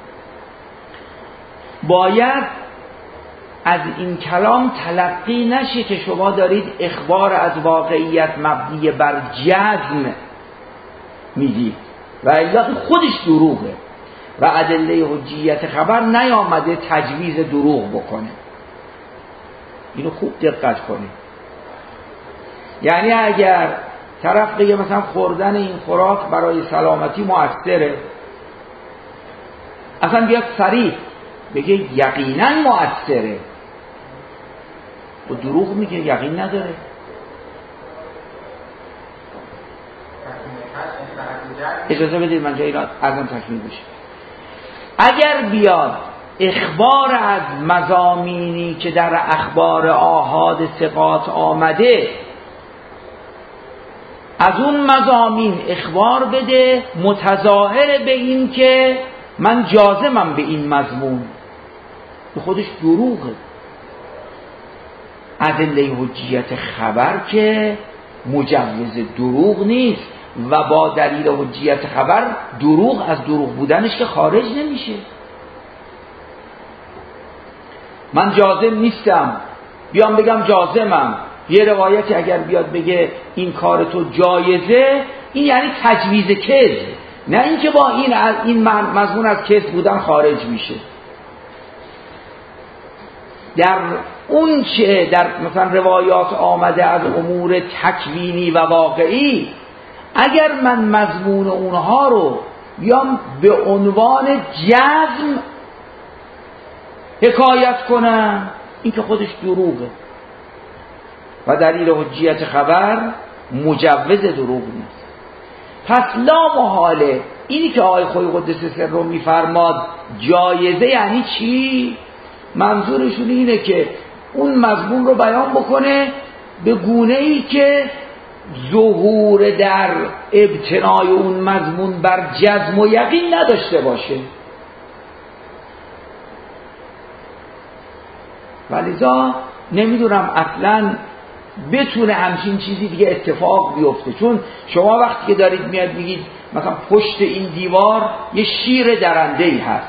[SPEAKER 1] باید از این کلام تلقی نشه که شما دارید اخبار از واقعیت مبنی بر جزم میدید و الا خودش دروغه و ادله حجیت خبر نیامده تجویز دروغ بکنه. اینو خوب دقت کنید. یعنی اگر طرف بگه مثلا خوردن این خوراک برای سلامتی مؤثره، اصلا بیاد صریح بگه یقینا مؤثره، و دروغ میگه، یقین نداره. اجازه بدید من جایی را ازم تکمیل بشه. اگر بیاد اخبار از مضامینی که در اخبار آحاد ثقات آمده از اون مضامین اخبار بده متظاهر به این که من جازمم به این مضمون، به خودش دروغه. ادله حجیت خبر که مجوز دروغ نیست و با دلیل حجیت خبر دروغ از دروغ بودنش که خارج نمیشه. من جازم نیستم بیام بگم جازمم، یه روایتی اگر بیاد بگه این کار تو جایزه، این یعنی تجویز کذب، نه اینکه با این مضمون از کذب بودن خارج میشه. در اون چه در مثلا روایات آمده از امور تکوینی و واقعی، اگر من مضمون اونها رو بیام به عنوان جزم حکایت کنم، این که خودش دروغه و دلیل حجیت خبر مجوز دروغ نیست. پس لا محاله اینی که آقای خوی قدس سر رو میفرماد جایزه یعنی چی؟ منظورشون اینه که اون مضمون رو بیان بکنه به گونه‌ای که ظهور در ابتنای اون مضمون بر جزم و یقین نداشته باشه. ولذا نمیدونم اصلا بتونه همچین چیزی دیگه اتفاق بیفته، چون شما وقتی که دارید میاد میگید مثلا پشت این دیوار یه شیر درنده‌ای هست،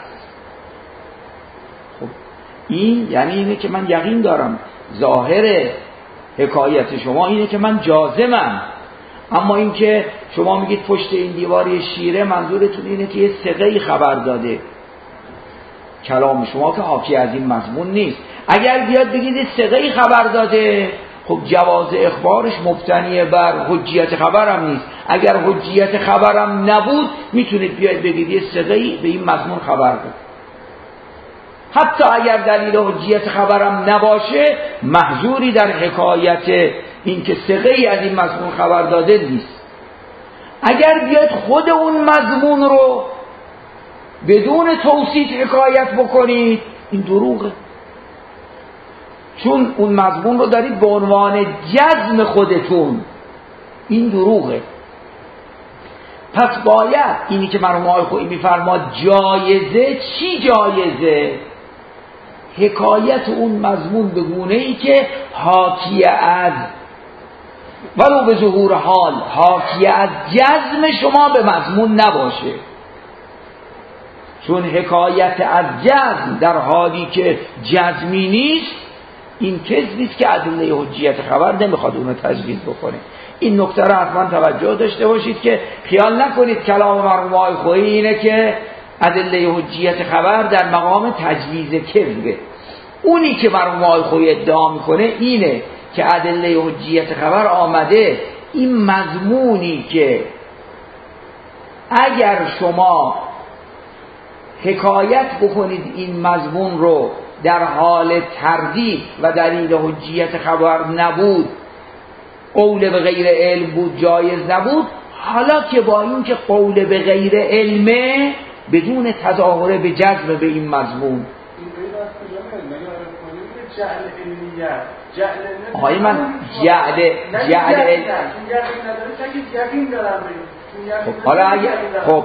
[SPEAKER 1] خب این یعنی اینه که من یقین دارم، ظاهر حکایت شما اینه که من جازمم، اما این که شما میگید پشت این دیوار یه شیره، منظورتون اینه که یه ثقه‌ای خبر داده. کلام شما که حاکی از این مضمون نیست. اگر بیاد بگید یه ثقه‌ای خبر داده، خب جواز اخبارش مبتنی بر حجیت خبرم نیست. اگر حجیت خبرم نبود میتونید بیاید بگید یه ثقه‌ای به این مضمون خبر داد. حتی اگر دلیل حجیت خبرم نباشه، محظوری در حکایت این که ثقه‌ای از این مضمون خبر داده نیست. اگر بیاید خود اون مضمون رو بدون توصیف حکایت بکنید، این دروغه، چون اون مضمون رو دارید به عنوان جزم خودتون، این دروغه. پس باید اینی که مرحوم آقای خویی میفرماد جایزه، چی جایزه؟ حکایت اون مضمون به گونه‌ای که حاکی از ولو به ظهور حال حاکی از جزم شما به مضمون نباشه، چون حکایت از جزم در حالی که جزمی نیست، این کذبی است که ادله حجیت خبر نمیخواد اونو تجویز بکنه. این نکته رو حتما توجه داشته باشید که خیال نکنید کلام مرحوم آقای خویی اینه که ادله حجیت خبر در مقام تجویز کذبه. اونی که مرحوم آقای خویی ادعا میکنه اینه که ادله حجیت خبر آمده این مضمونی که اگر شما حکایت بکنید این مضمون رو در حال تردید و دلیل حجیت خبر نبود، قول به غیر علم بود، جایز نبود، حالا که با این که قول به غیر علمه بدون تظاهر به جذب به این مضمون. آقای من جعل حالا اگه خب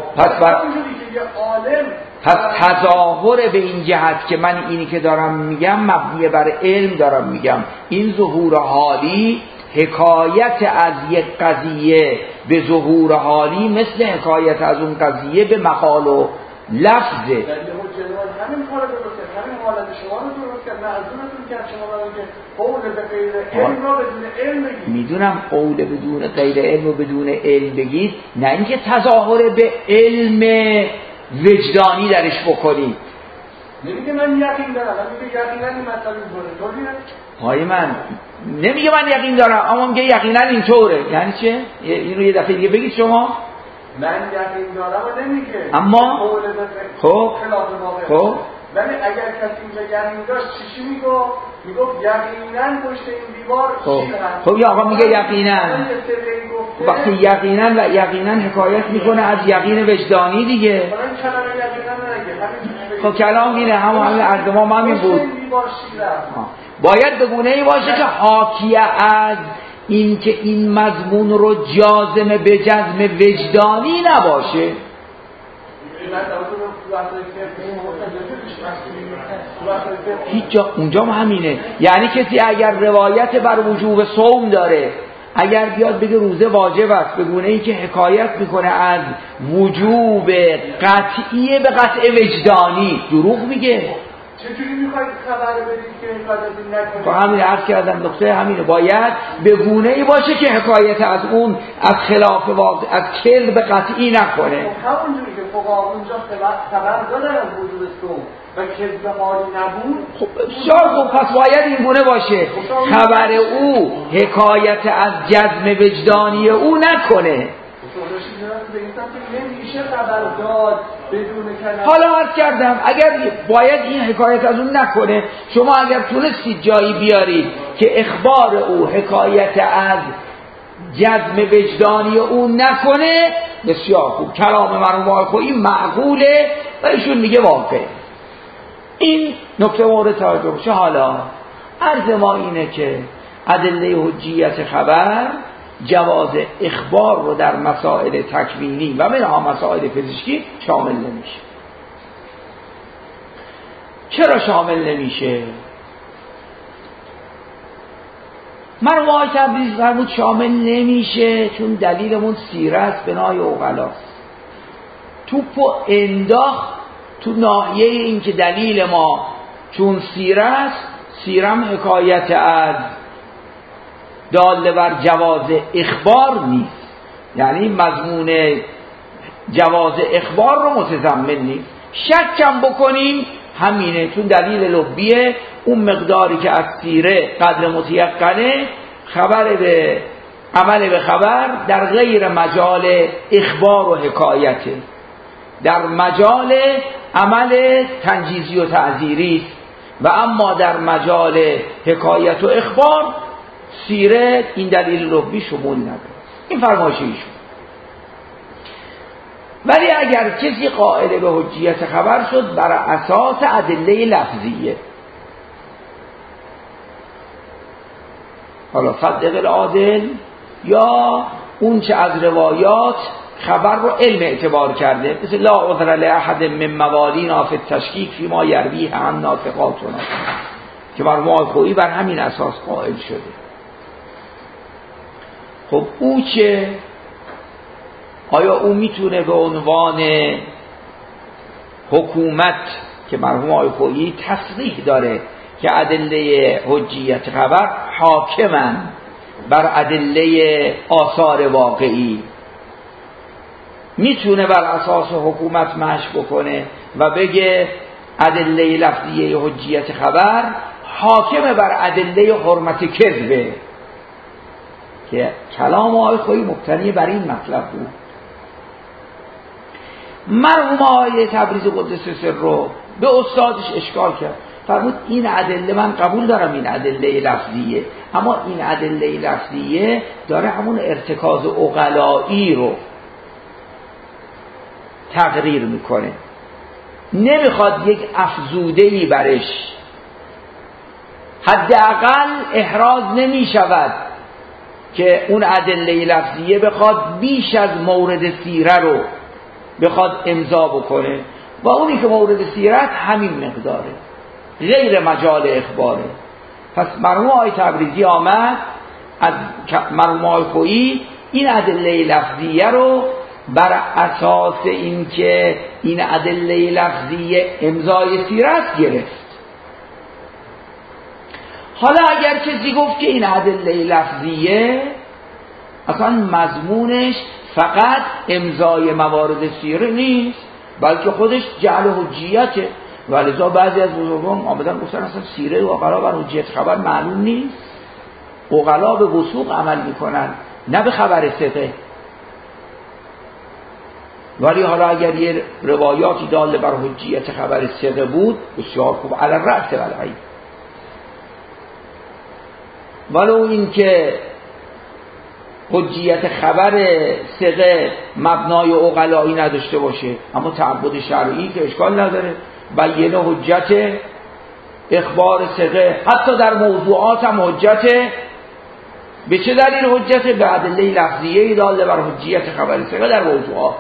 [SPEAKER 1] پس تظاهر به این جهت که من اینی که دارم میگم مبنی بر علم دارم میگم، این ظهور حالی حکایت از یک قضیه به ظهور حالی مثل حکایت از اون قضیه به مقال و لفظه.
[SPEAKER 2] همین کار درست کرد، همین حالت شما رو درست کرد، معذورتون کرد شما برای که قول به غیر علم را بدون علم بگید.
[SPEAKER 1] میدونم قول بدون غیر علم و بدون علم بگید، نه اینکه تظاهر به علم وجدانی درش بکنید.
[SPEAKER 2] نمیگه من یقین دارم، من میگه یقینا این مطلب اینطوره.
[SPEAKER 1] های من نمیگه من یقین دارم، اما میگه یقینا اینطوره. یعنی چه؟ این رو یه دفعه دیگه بگید شما.
[SPEAKER 2] من یقین دارم و نمیگه
[SPEAKER 1] اما خب
[SPEAKER 2] ولی اگر کسی اینجا یقین داشت چی میگو؟ میگو یقینا پشت این دیوار شیر هست.
[SPEAKER 1] خب یا آقا میگه یقینا، وقتی یقینا و یقینا حکایت میکنه از یقین وجدانی دیگه. خب کلام اینه، همون عرض ما همین بود. باید به گونه‌ای باشه که حاکی از این که این مضمون رو جازم به جزم وجدانی نباشه. هیچ جا اونجا همینه. یعنی کسی اگر روایت بر وجوب صوم داره، اگر بیاد بگه روزه واجب است به گونه‌ای که حکایت میکنه از وجوب قطعی به قطع وجدانی، دروغ میگه.
[SPEAKER 2] چجوری میخواید خبر بدید که حکایت نکنید؟
[SPEAKER 1] خب همین عرض کردم، نقطه همینه، باید به گونه‌ای باشه که حکایت از اون از خلاف واقع از کل به قطعی نکنه.
[SPEAKER 2] خب همونجوری که فقها اونجا خبر دادن از وجود صوم و کذب حالی نبود،
[SPEAKER 1] خب بسیار خوب، پس باید این گونه باشه خبر او حکایت از جزم وجدانی او نکنه. حالا عرض کردم اگر باید این حکایت از اون نکنه، شما اگر تونستید جایی بیارید که اخبار او حکایت از جزم وجدانی او نکنه، بسیار خوب، کلام مرحوم آقایی معقوله و ایشون میگه واقع. این نکته مورد توجه باشه. حالا عرض ما اینه که ادله حجیت خبر جواز اخبار رو در مسائل تکوینی و منها مسائل پزشکی شامل نمیشه. چرا شامل نمیشه؟ مرحوم آقای تبریزی فرمود شامل نمیشه چون دلیلمون سیره است، بنای عقلاست. توپو انداخت تو ناحیه این که دلیل ما چون سیره است، سیرم حکایت از داله بر جواز اخبار نیست، یعنی مضمون جواز اخبار رو متضمن نیست. شکم بکنیم همینه، چون دلیل لبیه، اون مقداری که از سیره قدر متیقنه، خبر به عمل به خبر در غیر مجال اخبار و حکایته، در مجال عمل تنجیزی و تعزیری و اما در مجال حکایت و اخبار سیره این دلیل لبی شمول نداره. این فرمایش ایشون. ولی اگر کسی قائل به حجیت خبر شد بر اساس ادله لفظیه، حالا صدق العادل یا اون چه از روایات خبر رو علم اعتبار کرده، مثل لا عذر لاحد من موالینا فی التشکیک فی ما یرویه عن ناطقاتنا که مرحوم آقایی بر همین اساس قائل شده. خب او چه؟ آیا او میتونه به عنوان حکومت که مرحوم آقایی تصریح داره که ادله حجیت خبر حاکمن بر ادله آثار واقعی، میتونه بر اساس حکومت مشی بکنه و بگه ادله لفظیه حجیت خبر حاکم بر ادله حرمت کذبه، که کلام آقایی مبتنی بر این مطلب بود. مرحوم آقای تبریزی قدس سره به استادش اشکال کرد، فرمود این ادله من قبول دارم این ادله لفظیه، اما این ادله لفظیه داره همون ارتکاز عقلایی رو تقریر میکنه، نمیخواد یک افزوده‌ای برش، حداقل احراز نمیشود که اون ادله لفظیه بخواد بیش از مورد سیره رو بخواد امضا بکنه و اونی که مورد سیرت همین مقداره، غیر مجال اخباره. پس مرحوم آقای تبریزی آمد از مرحوم آقای خویی این ادله لفظیه رو بر اساس اینکه این ادله لفظیه امضای سیرت گرفت. حالا اگر کسی گفت که این ادله لفظیه اصلا مضمونش فقط امضای موارد سیره نیست بلکه خودش جعل حجیته، ولذا بعضی از بزرگان آمدن گفتن اصلا سیره و عقلا بر حجیت خبر معلوم نیست، عقلا به وثوق عمل میکنن نه به خبر ثقه. ولی حالا اگر یه روایاتی داله بر حجیت خبر ثقه بود بسیار خوب، علی الرأس و العین. ولو این که حجیت خبر ثقه مبنای عقلایی نداشته باشه، اما تعبد شرعی که اشکال نداره، بیان حجت اخبار ثقه حتی در موضوعات هم حجت. به چه دلیل حجت؟ به ادله لفظیه داله بر حجیت خبر ثقه در موضوعات.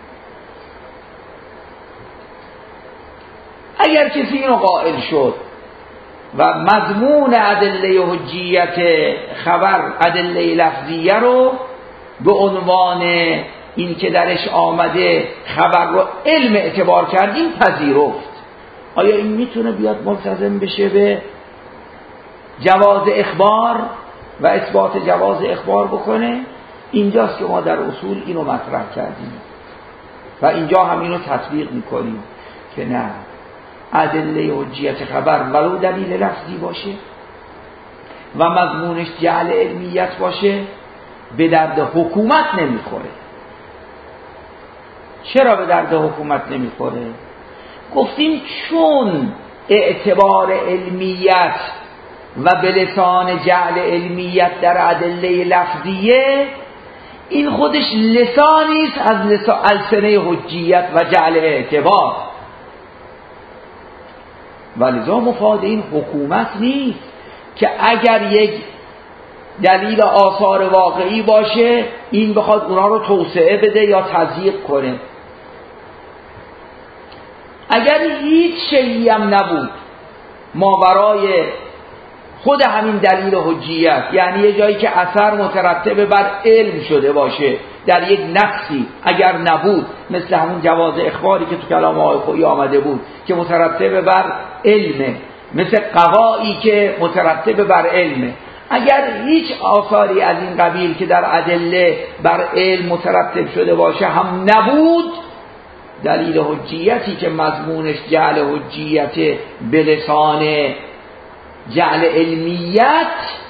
[SPEAKER 1] اگر کسی اینو قائل شد و مضمون ادله حجیت خبر ادله لفظیه رو به عنوان این که درش آمده خبر رو علم اعتبار کردیم پذیرفت، آیا این میتونه بیاد ملتزم بشه به جواز اخبار و اثبات جواز اخبار بکنه؟ اینجاست که ما در اصول اینو مطرح کردیم و اینجا هم اینو تطبیق میکنیم که نه، ادله حجیت خبر ولو دلیل لفظی باشه و مضمونش جعل علمیت باشه به درد حکومت نمیخوره. چرا به درد حکومت نمیخوره؟ گفتیم چون اعتبار علمیت و به لسان جعل علمیت در ادله لفظیه این خودش لسانی است از السنه حجیت و جعل اعتبار، ولذا مفاد این حکومت نیست که اگر یک دلیل آثار واقعی باشه این بخواد اونا رو توسعه بده یا تضییق کنه. اگر هیچ شیئی هم نبود ماورای خود همین دلیل حجیت، یعنی یه جایی که اثر مترتب بر علم شده باشه در یک نقصی اگر نبود، مثل همون جواز اخباری که تو کلام آقای خویی آمده بود که مترتب بر علمه، مثل قضایی که مترتب بر علمه، اگر هیچ آثاری از این قبیل که در ادله بر علم مترتب شده باشه هم نبود، دلیل حجیتی که مضمونش جعل حجیت به لسان جعل علمیت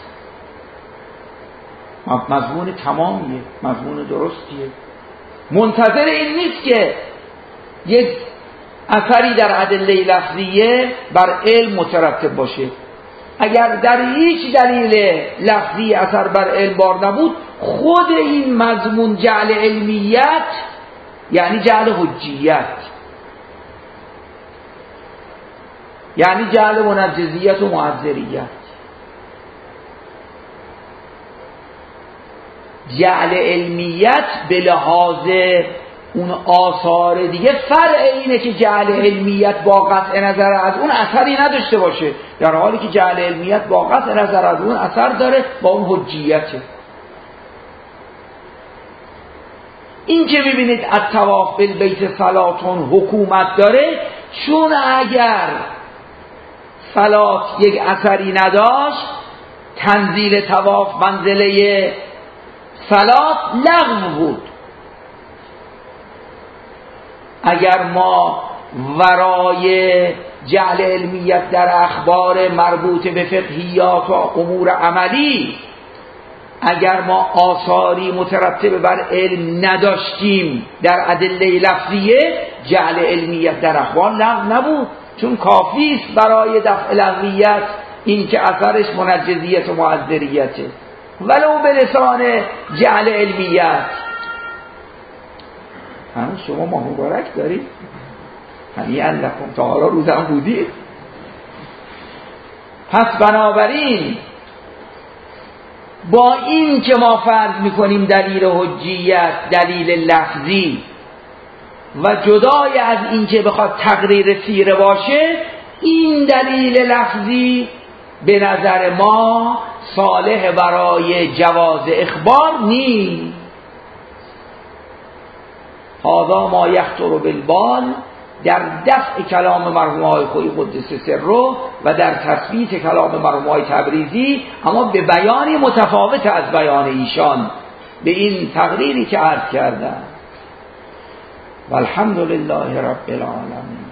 [SPEAKER 1] مضمون تمامیه، مضمون درستیه، منتظر این نیست که یک اثری در ادله لفظیه بر علم مترتب باشه. اگر در هیچ دلیل لفظی اثر بر علم بار نبود، خود این مضمون جعل علمیت یعنی جعل حجیت، یعنی جعل منجزیت و معذریت. جعل علمیت به لحاظ اون آثار دیگه فرع اینه که جعل علمیت با قطع نظر از اون اثری نداشته باشه، در حالی که جعل علمیت با قطع نظر از اون اثر داره، با اون حجیته. این که میبینید الطواف بالبیت صلاتون حکومت داره، چون اگر صلات یک اثری نداشت، تنزیل طواف منزله صلات لغو بود. اگر ما ورای جعل علمیت در اخبار مربوط به فقهیات و امور عملی، اگر ما آثاری مترتب بر علم نداشتیم در ادله لفظیه، جعل علمیت در اخبار لغو نبود، چون کافی است برای دفع لغویت این که اثرش منجزیت و معذریته، ولو به لسان جعل علمیت. هنوز شما ماه مبارک دارید؟ هنیئا لکم، تا حالا روزم بودید. پس بنابراین با این که ما فرض میکنیم دلیل حجیت دلیل لفظی و جدای از این که بخواد تقریر سیره باشه، این دلیل لفظی به نظر ما صالح برای جواز اخبار نیست. هذا ما یخطر بالبال در دفع کلام مرحوم‌های خویی قدس سره و در تثبیت کلام مرحوم‌های تبریزی، اما به بیانی متفاوت از بیان ایشان به این تقریری که عرض کردم. والحمد لله رب العالمین.